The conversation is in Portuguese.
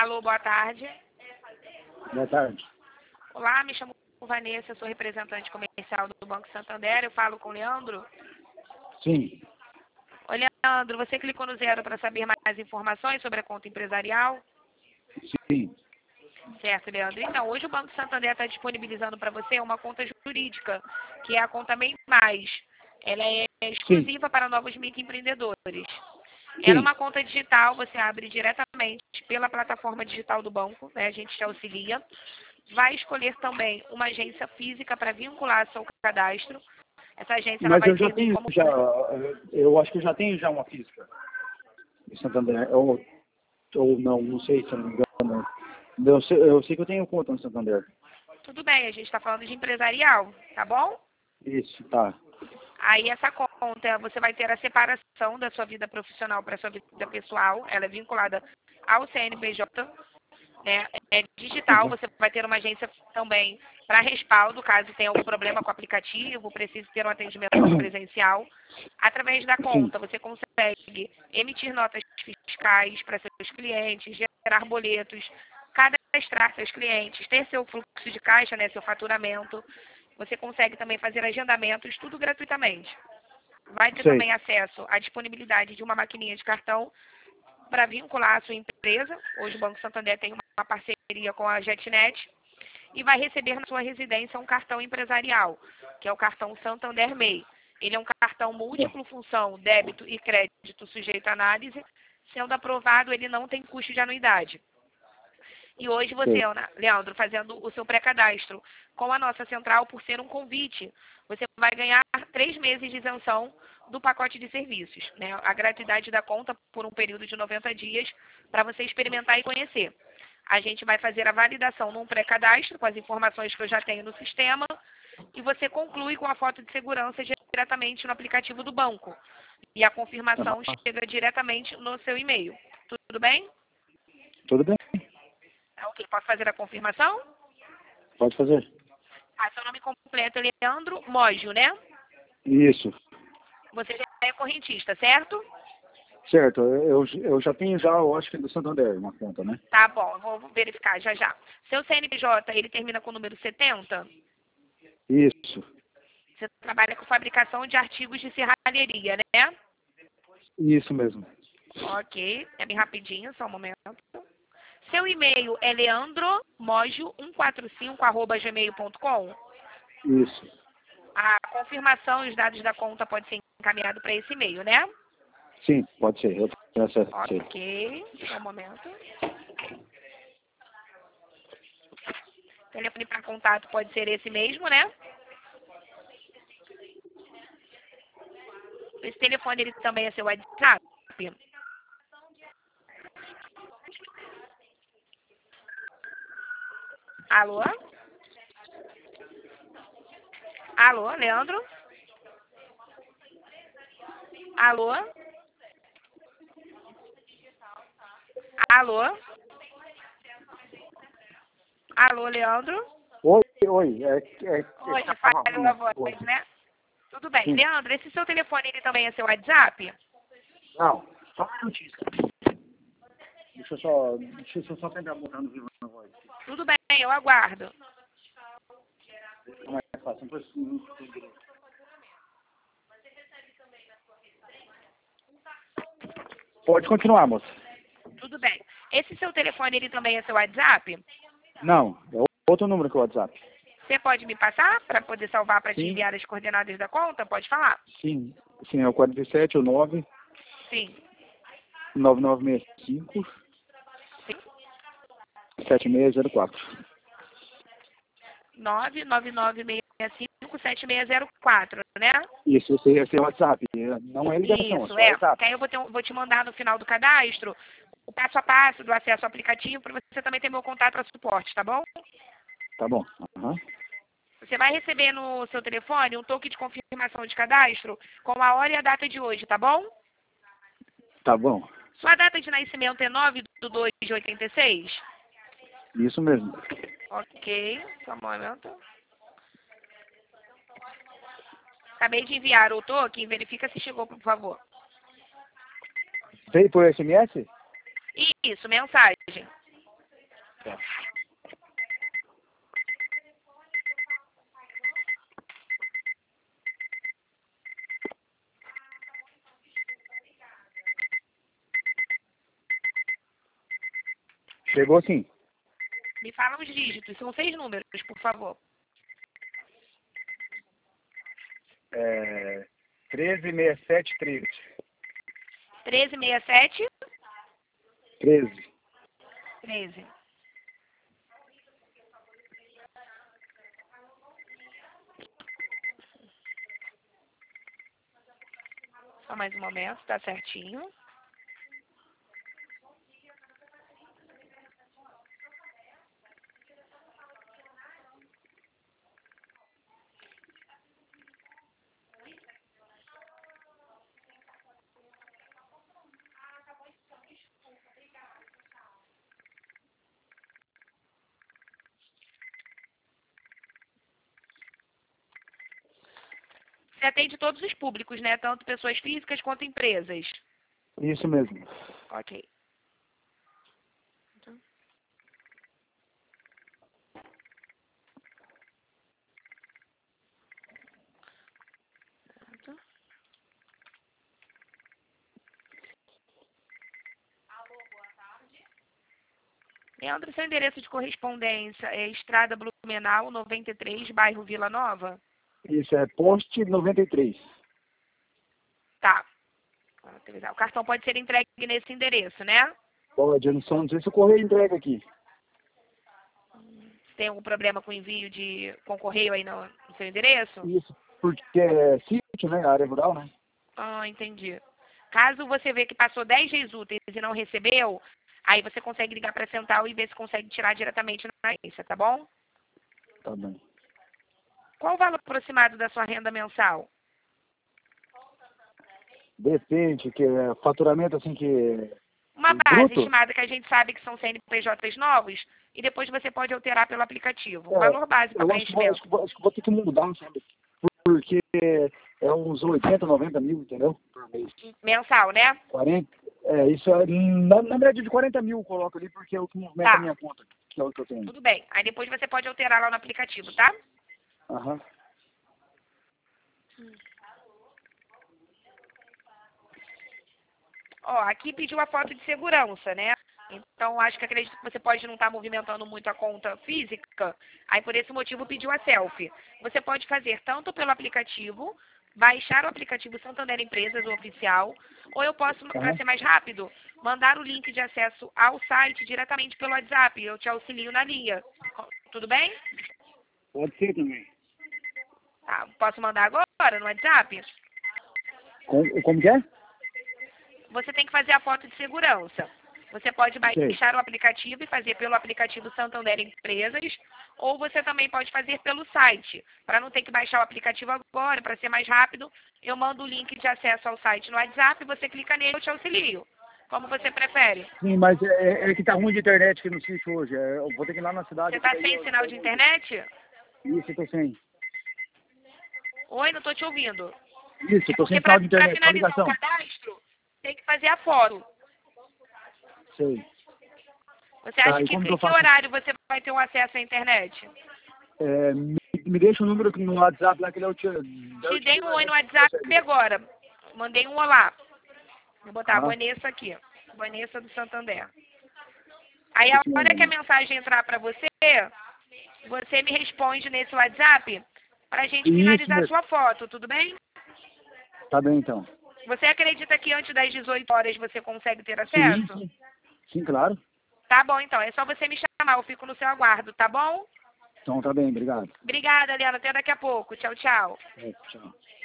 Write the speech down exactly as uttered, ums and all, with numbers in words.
Alô, boa tarde. Boa tarde. Olá, me chamo Vanessa, sou representante comercial do Banco Santander. Eu falo com o Leandro. Sim. Oi, Leandro, você clicou no zero para saber mais informações sobre a conta empresarial? Sim. Certo, Leandro. Então, hoje o Banco Santander está disponibilizando para você uma conta jurídica, que é a conta MEI Mais. Ela é exclusiva Sim. para novos microempreendedores. Ela é Sim. uma conta digital, você abre diretamente pela plataforma digital do banco, né? A gente te auxilia. Vai escolher também uma agência física para vincular seu cadastro. Essa agência ela Mas vai eu já servir tenho como... já, eu acho que eu já tenho já uma física em Santander, ou, ou não, não sei se eu não me engano. Eu sei, eu sei que eu tenho conta no Santander. Tudo bem, a gente está falando de empresarial, tá bom? Isso, tá. Aí essa conta, você vai ter a separação da sua vida profissional para a sua vida pessoal. Ela é vinculada ao C N P J, né? É digital, Uhum. você vai ter uma agência também para respaldo, caso tenha algum problema com o aplicativo, precise ter um atendimento presencial. Através da Sim. conta, você consegue emitir notas fiscais para seus clientes, gerar boletos, cadastrar seus clientes, ter seu fluxo de caixa, né, seu faturamento. Você consegue também fazer agendamentos, tudo gratuitamente. Vai ter Sei. também acesso à disponibilidade de uma maquininha de cartão para vincular a sua empresa. Hoje o Banco Santander tem uma parceria com a JetNet. E vai receber na sua residência um cartão empresarial, que é o cartão Santander MEI. Ele é um cartão múltiplo função, débito e crédito sujeito à análise. Sendo aprovado, ele não tem custo de anuidade. E hoje você, Sei. Leandro, fazendo o seu pré-cadastro com a nossa central, por ser um convite, você vai ganhar três meses de isenção do pacote de serviços, né? A gratuidade da conta por um período de noventa dias para você experimentar e conhecer. A gente vai fazer a validação num pré-cadastro com as informações que eu já tenho no sistema e você conclui com a foto de segurança diretamente no aplicativo do banco. E a confirmação Uhum. chega diretamente no seu e-mail. Tudo bem? Tudo bem? Ok, posso fazer a confirmação? Pode fazer. Ah, seu nome completo é Leandro Mogio, né? Isso. Você já é correntista, certo? Certo. Eu, eu já tenho já, eu acho que é do Santander, uma conta, né? Tá bom, eu vou verificar já já. Seu C N P J, ele termina com o número setenta? Isso. Você trabalha com fabricação de artigos de serralheria, né? Isso mesmo. Ok, é bem rapidinho, só um momento. Seu e-mail é leandromogio cento e quarenta e cinco arroba gmail ponto com? Isso. A confirmação e os dados da conta pode ser encaminhado para esse e-mail, né? Sim, pode ser. Eu tenho acesso. Ok, só um momento. Telefone para contato pode ser esse mesmo, né? Esse telefone ele também é seu WhatsApp? Alô? Alô, Leandro? Alô? Alô? Alô, Leandro? Oi, oi. É, é, é Oi, que tava falhou ruim a a voz, coisa. né? Tudo bem. Sim. Leandro, esse seu telefone ele também é seu WhatsApp? Não, só um minutinho. Deixa eu só, deixa eu só tentar botar no vivo na voz. Tudo bem, eu aguardo. Não é fácil, não precisa. Pode continuar, moça. Tudo bem. Esse seu telefone ele também é seu WhatsApp? Não, é outro número que o WhatsApp. Você pode me passar para poder salvar para te Sim, enviar as coordenadas da conta? Pode falar? sim. Sim, é o quarenta e sete, o nove, Sim. nove nove seis cinco, Sim. sete seis zero quatro. nove nove nove seis cinco sete seis zero quatro, né? Isso, esse, esse é o WhatsApp. Não é ligação, é Isso, só é. WhatsApp. Que aí eu vou, ter um- vou te mandar no final do cadastro o passo a passo do acesso ao aplicativo para você também ter meu contato para suporte, tá bom? Tá bom. Aham. Você vai receber no seu telefone um toque de confirmação de cadastro com a hora e a data de hoje, tá bom? Tá bom. Sua data de nascimento é nove de dois de oitenta e seis? Isso mesmo. Ok, só um momento. Acabei de enviar o token, verifica se chegou, por favor. Veio por S M S? Isso, mensagem. Chegou sim. Me fala os dígitos, são seis números, por favor. É, treze, sessenta e sete, treze. treze, sessenta e sete, treze. treze. Só mais um momento, tá certinho. Você atende todos os públicos, né? Tanto pessoas físicas quanto empresas. Isso mesmo. Ok. Leandro, seu endereço de correspondência é Estrada Blumenau, noventa e três, bairro Vila Nova? Isso, é poste noventa e três. Tá. O cartão pode ser entregue nesse endereço, né? Pode, eu não sei, não sei se o correio entrega aqui. Tem algum problema com envio de com correio aí no, no seu endereço? Isso, porque é sítio, né? Área rural, né? Ah, entendi. Caso você vê que passou dez dias úteis e não recebeu, aí você consegue ligar para a central e ver se consegue tirar diretamente na agência, tá bom? Tá bem. Qual o valor aproximado da sua renda mensal? Depende, que é faturamento assim que... Uma base bruto? estimada que a gente sabe que são C N P Js novos e depois você pode alterar pelo aplicativo. Um É, valor base para eu acho que, vou, acho, preenchimento. que vou, acho que vou ter que mudar, sabe? Porque é uns oitenta, noventa mil, entendeu? Por mês. Mensal, né? quarenta, é, isso é, na, na média de quarenta mil eu coloco ali, porque é o que movimenta a Tá. minha conta, que é o que eu tenho. Tudo bem. Aí depois você pode alterar lá no aplicativo, tá? Aham. Ó, aqui pediu a foto de segurança, né? Então, acho que acredito que você pode não estar movimentando muito a conta física, aí por esse motivo pediu a selfie. Você pode fazer tanto pelo aplicativo, baixar o aplicativo Santander Empresas, o oficial, ou eu posso, para Aham. ser mais rápido, mandar o link de acesso ao site diretamente pelo WhatsApp. Eu te auxilio na linha. Tudo bem? Pode ser também. Tá, posso mandar agora no WhatsApp? Como, como que é? Você tem que fazer a foto de segurança. Você pode Sei. baixar o aplicativo e fazer pelo aplicativo Santander Empresas, ou você também pode fazer pelo site. Para não ter que baixar o aplicativo agora, para ser mais rápido, eu mando o link de acesso ao site no WhatsApp, você clica nele e eu te auxilio. Como você prefere. Sim, mas é, é que tá ruim de internet aqui no sítio hoje. É, eu vou ter que ir lá na cidade. Você está daí sem eu- sinal de internet? Isso, eu tô sem. Oi, não estou te ouvindo. Isso, eu tô Porque sem para sinal de internet. Só finalizar o ligação. cadastro, tem que fazer a foto. Sei. Você acha Tá, e que como que em eu que faço? horário você vai ter um acesso à internet? É, me, me deixa o número no WhatsApp lá que ele é o tio. Te dei um oi no WhatsApp agora. Mandei um olá. Vou botar a Ah, Vanessa aqui. Vanessa do Santander. Aí a isso hora que a mesmo. mensagem entrar para você, você me responde nesse WhatsApp pra gente Isso finalizar a mesmo. sua foto, tudo bem? Tá bem, então. Você acredita que antes das dezoito horas você consegue ter Sim, acesso? sim. Sim, claro. Tá bom, então. É só você me chamar. Eu fico no seu aguardo, tá bom? Então tá bem, obrigado. Obrigada, Liana. Até daqui a pouco. Tchau, tchau. É, tchau.